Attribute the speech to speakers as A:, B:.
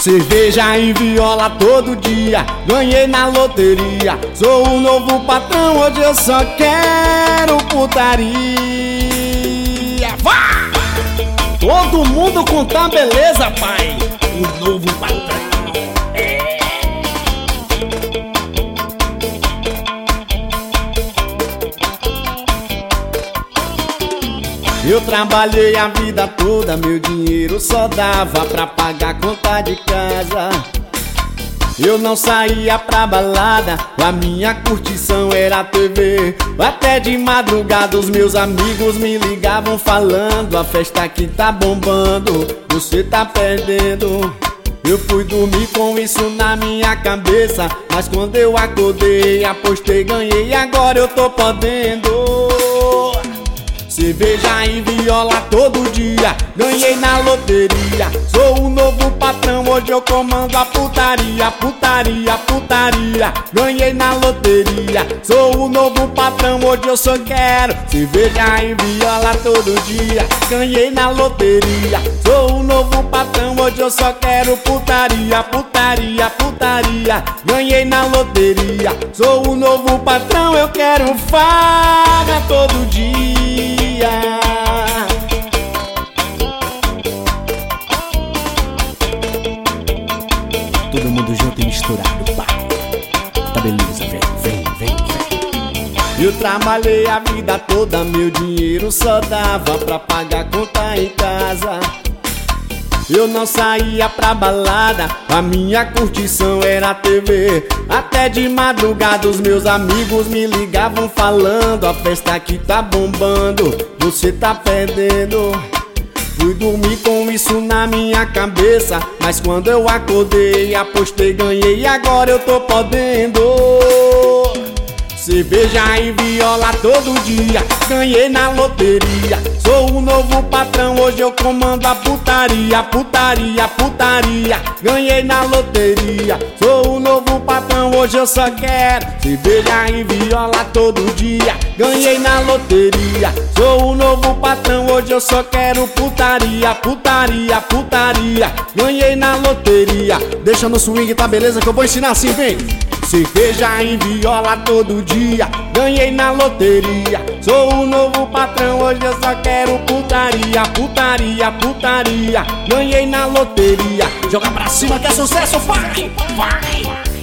A: Cerveja e viola todo dia, ganhei na loteria. Sou o novo patrão, hoje eu só quero putaria. Vá! Todo mundo contar beleza, pai. O novo patrão. Eu trabalhei a vida toda, meu dinheiro só dava pra pagar a conta de casa. Eu não saía pra balada, a minha curtição era a TV. Até de madrugada os meus amigos me ligavam falando: a festa aqui tá bombando, você tá perdendo. Eu fui dormir com isso na minha cabeça, mas quando eu acordei, apostei, ganhei e agora eu tô podendo. Cerveja e viola todo dia, ganhei na loteria. Sou o novo patrão, hoje eu comando a putaria. Putaria, putaria, ganhei na loteria. Sou o novo patrão, hoje eu só quero cerveja e viola todo dia. Ganhei na loteria. Sou o novo patrão, hoje eu só quero putaria. Putaria, putaria, ganhei na loteria. Sou o novo patrão, eu quero farra todo dia. Todo mundo junto e misturado, pai. Tá beleza, vem. Eu trabalhei a vida toda, meu dinheiro só dava pra pagar a conta em casa. Eu não saía pra balada, a minha curtição era a TV. Até de madrugada os meus amigos me ligavam falando: a festa aqui tá bombando, você tá perdendo. Fui dormir com isso na minha cabeça, mas quando eu acordei, apostei, ganhei e agora eu tô podendo. Cerveja e viola todo dia, ganhei na loteria. Sou o novo patrão, hoje eu comando a putaria. Putaria, putaria, ganhei na loteria. Sou o novo patrão, hoje eu só quero cerveja e viola todo dia. Ganhei na loteria. Sou o novo patrão, hoje eu só quero putaria. Putaria, putaria, ganhei na loteria. Deixa no swing, tá beleza, que eu vou ensinar assim, vem. Cerveja e viola todo dia, ganhei na loteria. Sou o novo patrão, hoje eu só quero putaria. Putaria, putaria, ganhei na loteria. Joga pra cima que é sucesso, vai!